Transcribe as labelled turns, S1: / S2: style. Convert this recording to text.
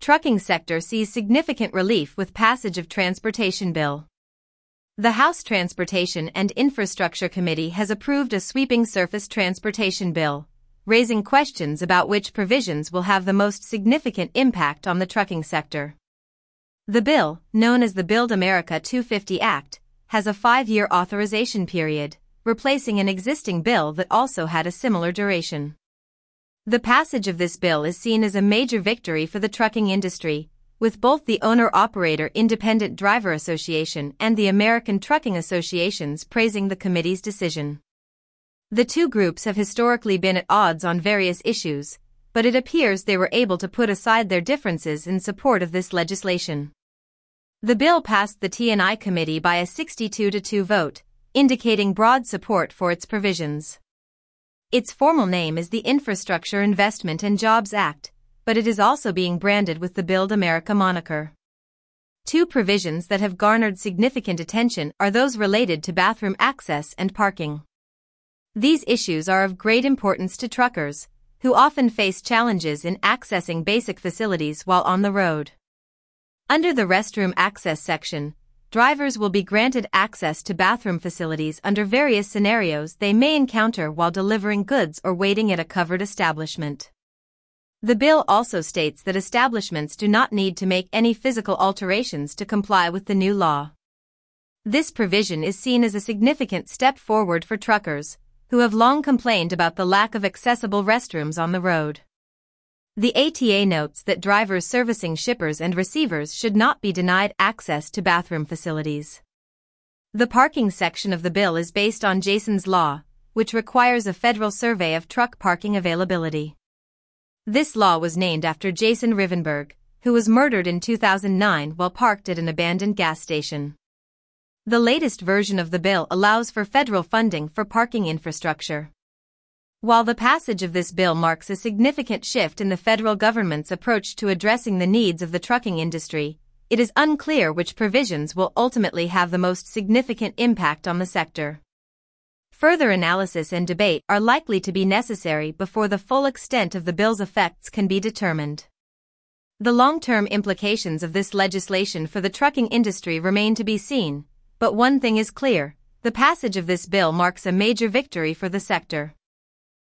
S1: trucking sector sees significant relief with passage of Transportation Bill. The House Transportation and Infrastructure Committee has approved a sweeping surface transportation bill, raising questions about which provisions will have the most significant impact on the trucking sector. The bill, known as the Build America 250 Act, has a 5-year authorization period, replacing an existing bill that also had a similar duration. The passage of this bill is seen as a major victory for the trucking industry, with both the Owner-Operator Independent Driver Association and the American Trucking Associations praising the committee's decision. The two groups have historically been at odds on various issues, but it appears they were able to put aside their differences in support of this legislation. The bill passed the T&I committee by a 62-2 vote, indicating broad support for its provisions. Its formal name is the Infrastructure Investment and Jobs Act, but it is also being branded with the Build America moniker. Two provisions that have garnered significant attention are those related to bathroom access and parking. These issues are of great importance to truckers, who often face challenges in accessing basic facilities while on the road. Under the restroom access section, drivers will be granted access to bathroom facilities under various scenarios they may encounter while delivering goods or waiting at a covered establishment. The bill also states that establishments do not need to make any physical alterations to comply with the new law. This provision is seen as a significant step forward for truckers, who have long complained about the lack of accessible restrooms on the road. The ATA notes that drivers servicing shippers and receivers should not be denied access to bathroom facilities. The parking section of the bill is based on Jason's Law, which requires a federal survey of truck parking availability. This law was named after Jason Rivenberg, who was murdered in 2009 while parked at an abandoned gas station. The latest version of the bill allows for federal funding for parking infrastructure. While the passage of this bill marks a significant shift in the federal government's approach to addressing the needs of the trucking industry, it is unclear which provisions will ultimately have the most significant impact on the sector. Further analysis and debate are likely to be necessary before the full extent of the bill's effects can be determined. The long-term implications of this legislation for the trucking industry remain to be seen, but one thing is clear: the passage of this bill marks a major victory for the sector.